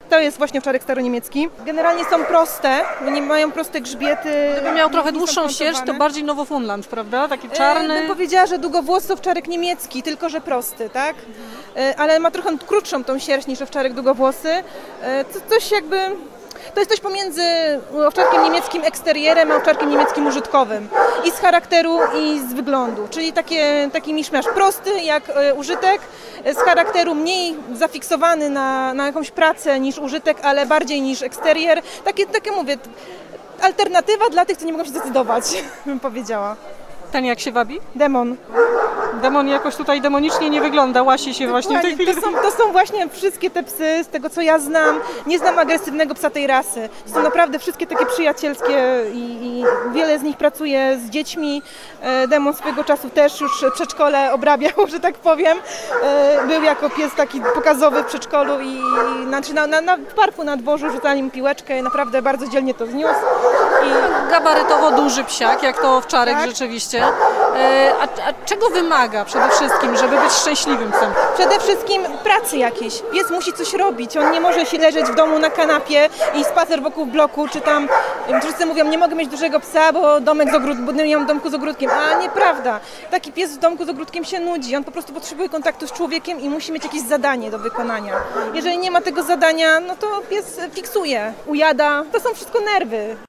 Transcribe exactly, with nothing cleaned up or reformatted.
To jest właśnie owczarek staroniemiecki. Generalnie są proste, nie mają proste grzbiety. Gdyby miał trochę nie są dłuższą sierść, to kontowane. bardziej Nowofundland, prawda? Taki E, czarny. Bym powiedziała, że długowłosy owczarek niemiecki, tylko że prosty, tak? E, Ale ma trochę krótszą tą sierść niż owczarek długowłosy. E, To coś jakby... To jest coś pomiędzy owczarkiem niemieckim eksterierem a owczarkiem niemieckim użytkowym. I z charakteru, i z wyglądu. Czyli takie, taki miszmasz prosty jak e, użytek, z charakteru mniej zafiksowany na, na jakąś pracę niż użytek, ale bardziej niż eksterier. Takie, takie mówię, alternatywa dla tych, co nie mogą się zdecydować, bym powiedziała. Ten jak się wabi? Demon. Demon jakoś tutaj demonicznie nie wygląda, łasi się właśnie w tej chwili. To są, to są właśnie wszystkie te psy, z tego co ja znam. Nie znam agresywnego psa tej rasy. To są naprawdę wszystkie takie przyjacielskie i, i wiele z nich pracuje z dziećmi. E, Demon swego czasu też już przedszkole obrabiał, że tak powiem. E, Był jako pies taki pokazowy w przedszkolu i, i znaczy na, na, na w parku na dworzu rzucali mu piłeczkę i naprawdę bardzo dzielnie to zniósł. I Gabarytowo duży psiak, jak to owczarek Tak. rzeczywiście. E, A, a czego wymaga przede wszystkim, żeby być szczęśliwym psem? Przede wszystkim pracy jakiejś. Pies musi coś robić. On nie może się leżeć w domu na kanapie i spacer wokół bloku, czy tam wszyscy mówią, nie mogę mieć dużego psa, bo domek z ogródkiem, bo nie mam domku z ogródkiem. A nieprawda. Taki pies w domku z ogródkiem się nudzi. On po prostu potrzebuje kontaktu z człowiekiem i musi mieć jakieś zadanie do wykonania. Jeżeli nie ma tego zadania, no to pies fiksuje, ujada. To są wszystko nerwy.